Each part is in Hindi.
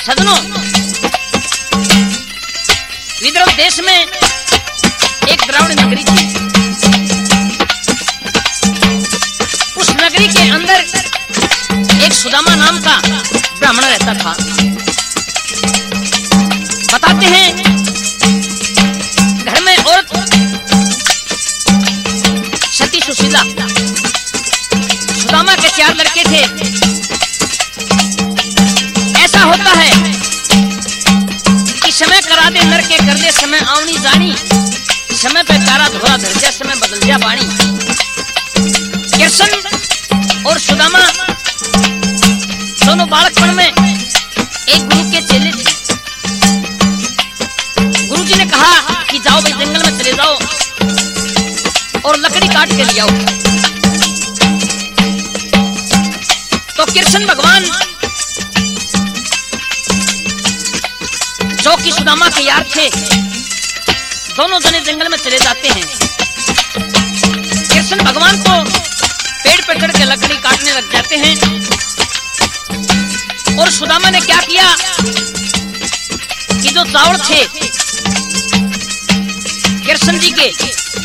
सजनों, विदर्भ देश में एक द्राविड़ नगरी थी। उस नगरी के अंदर एक सुदामा नाम का ब्राह्मण रहता था। बताते हैं घर में औरत सती सुशीला, सुदामा के 4 लड़के थे। ऐसा होता है कि समय करा दे नर के कर दे समय आवनी जानी, समय पे तारा धोरा धर जा समय बदल जा बाणी। कृष्ण और सुदामा दोनों बालकपन में एक गुरु के चेले थे। गुरुजी ने कहा कि जाओ भाई जंगल में चले जाओ और लकड़ी काट के ले आओ। तो कृष्ण भगवान जो कि सुदामा के यार थे, दोनों जने जंगल में चले जाते हैं। कृष्ण भगवान को पेड़ पे चढ़ के लकड़ी काटने लग जाते हैं। और सुदामा ने क्या किया कि जो चावल थे कृष्ण जी के,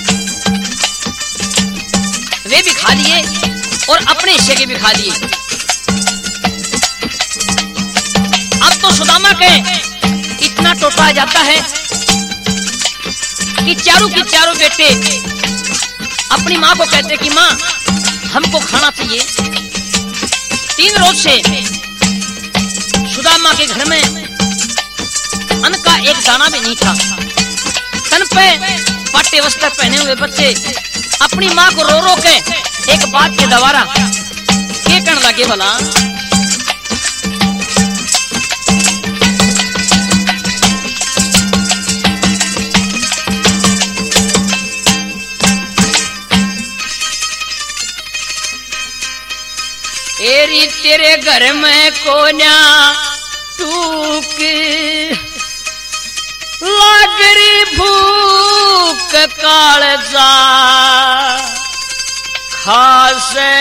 वे भी खा लिए और अपने हिस्से के भी खा लिए। अब तो सुदामा के इतना टोटा जाता है कि चारों के चारों बेटे अपनी माँ को कहते कि माँ हमको खाना चाहिए। 3 रोज से सुदामा के घर में अन्न का एक दाना भी नहीं था। तन पे पाटे वस्त्र पहने हुए बच्चे अपनी माँ को रो रो के एक बात के दवारा के कहने लगे भला, एरी तेरे घर में कोन्या टूक लागरी भूख कालजा खासे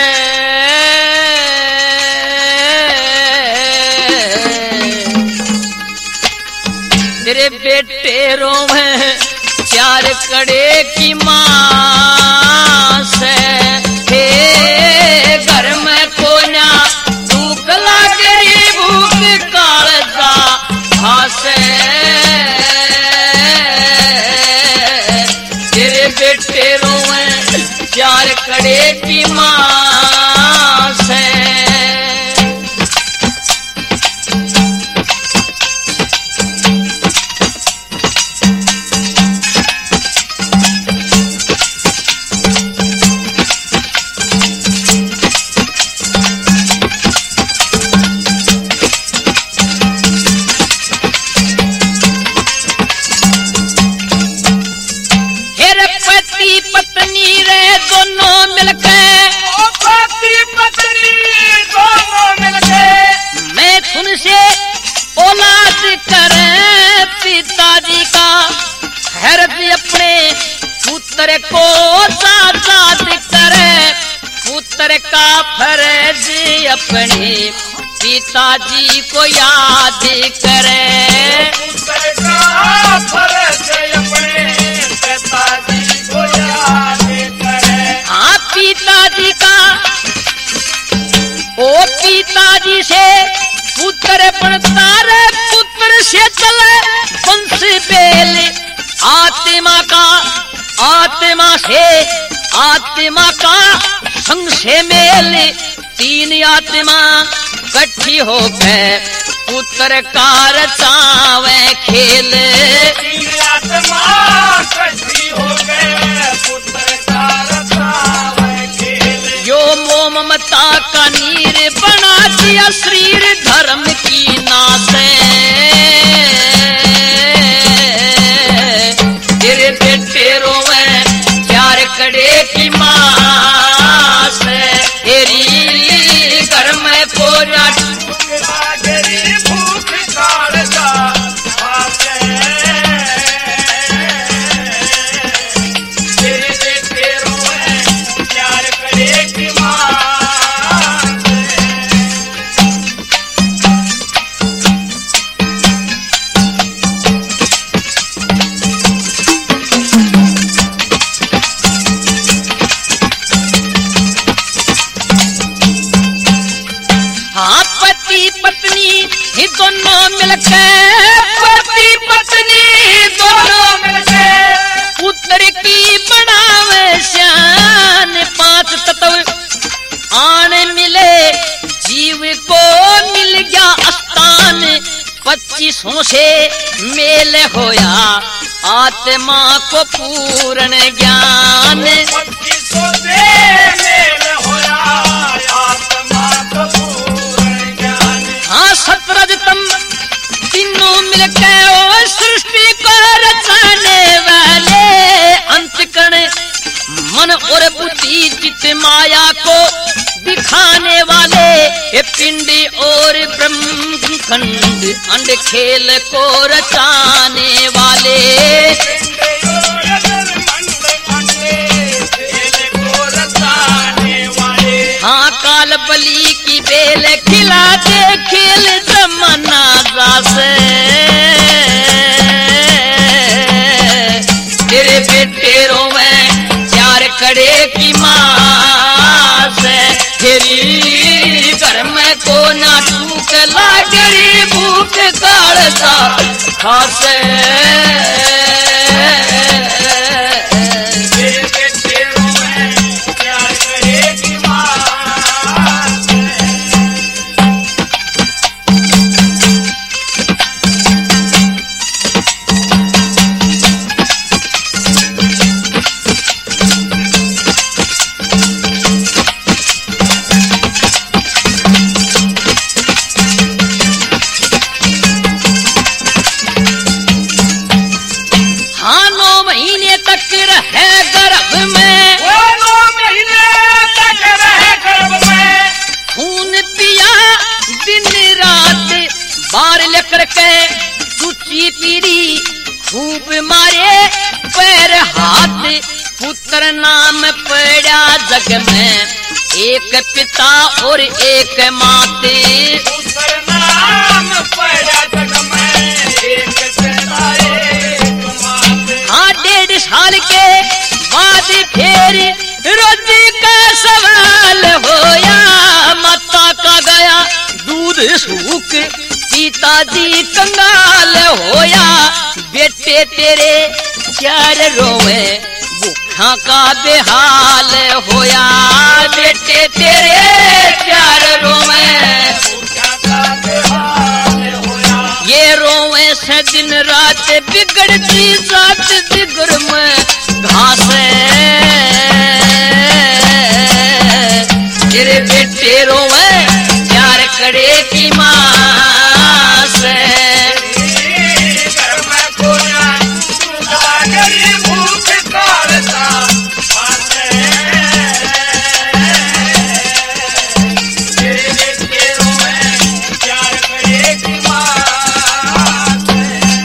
तेरे बेटे रोवे 4 कड़े की मां से। हे घर में कोन्या भूख लागरी भूख कालजा खासे तेरे बेटे रोवे 4 कड़े की मां से। पुत्र को आजाद करे, पुत्र का फर्ज अपने पिताजी को याद करे। पुत्र का फर्ज अपने पिताजी को याद करे। हाँ पिताजी का, ओ पिताजी से पुत्र बनता रे, पुत्र से चले वंश बेल। आत्मा का, आत्मा से आत्मा का संग से मेल। 3 आत्मा इकट्ठी होकर पुत्र का रचावे खेल। 3 आत्मा इकट्ठी होकर पुत्र का रचावे खेल। यो मोह ममता का नीर बना दिया शरीर धर्म की नासे। तेरे बेटे रोवे 4 कड़े की मां से। तेरी घर में कोन्या लागरी भूख कालजा खासे। तेरे बेटे रोवे 4 कड़े की मां से। ये दोनों मिलके पति पत्नी दोनों मिलके पुत्र की बनावे श्यान। 5 तत्व आन मिले जीव को मिल गया स्थान। 25 से मेल होया आत्मा को पूर्ण ज्ञान। 25 से मेल होया आत्मा को पूर्ण ज्ञान। हाँ सतरजतम तीनों मिलकर ओ सृष्टि को रचाने वाले। अंतकरण मन और बुद्धि चित्त माया को दिखाने वाले। ये पिंडी और ब्रह्मखंड अंड खेल को रचाने वाले। हाँ काल बली की बेल खिला दे खेल जमाना दास। तेरे बेटे रोवे 4 कड़े की माँ से। तेरी घर में को ना टूक लागरी भूख काढ़ता खासे। बार लेकर के चुची पीड़ी खूब मारे पैर हाथ। पुत्र नाम पड़ा जग में एक पिता और एक माते। पुत्र नाम पड़ा जग में एक पिता एक माते। हाँ 1.5 साल के बाद फिर रोजी का सवाल होया। माता का गया दूध सूख पिताजी कंगाल होया। बेटे तेरे 4 रोवे भूखा का बेहाल होया। बेटे तेरे 4 रोवे भूखा का बेहाल होया। ये रोवे से दिन रात बिगड़ती जात दिगर में घास। तेरे बेटे रोवे 4 कड़े की माँ से। घर में कोया लागरी भूख काढ़ता खासे। तेरे तेरों में 4 कड़े की माँ से।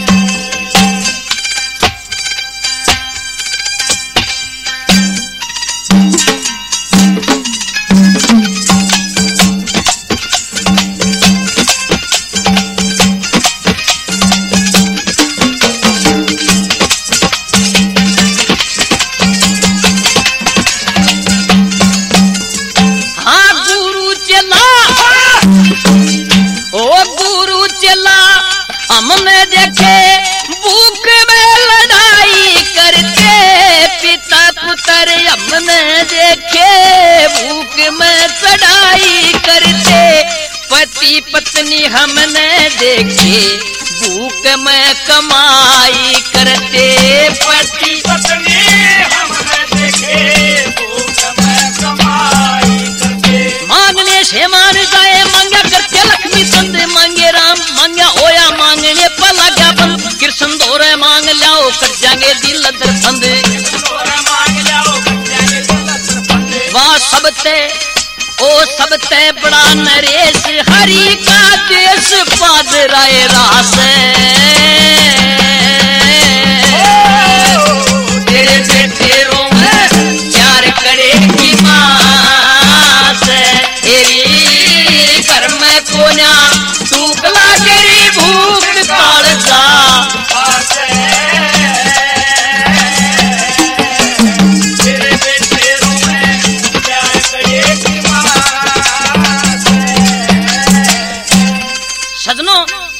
हमने देखे भूख में लड़ाई करते। पिता पुत्र हमने देखे भूख में चढ़ाई करते। पति पत्नी हमने देखे भूख में कमाई करते। पति पत्नी हमने देखे भूख में कमाई करते। मांगने से मान जाए मांगा करते। लक्ष्मी चंद मांगे राम मांगा होया मांगने पर लगा बंद। कृष्ण दौरे मांग लाओ कर जाएंगे दिल दर्पंद। वाह सबते ओ सबते बड़ा नरेश हरि का देश पाद राय रास। तेरे बेटे रोवे 4 कड़े की माँ से। तेरी घर में कोना टूकला करी भूख काढ़ता खासे। तेरे बेटेरों में 4 कड़े की माँ से। सजनों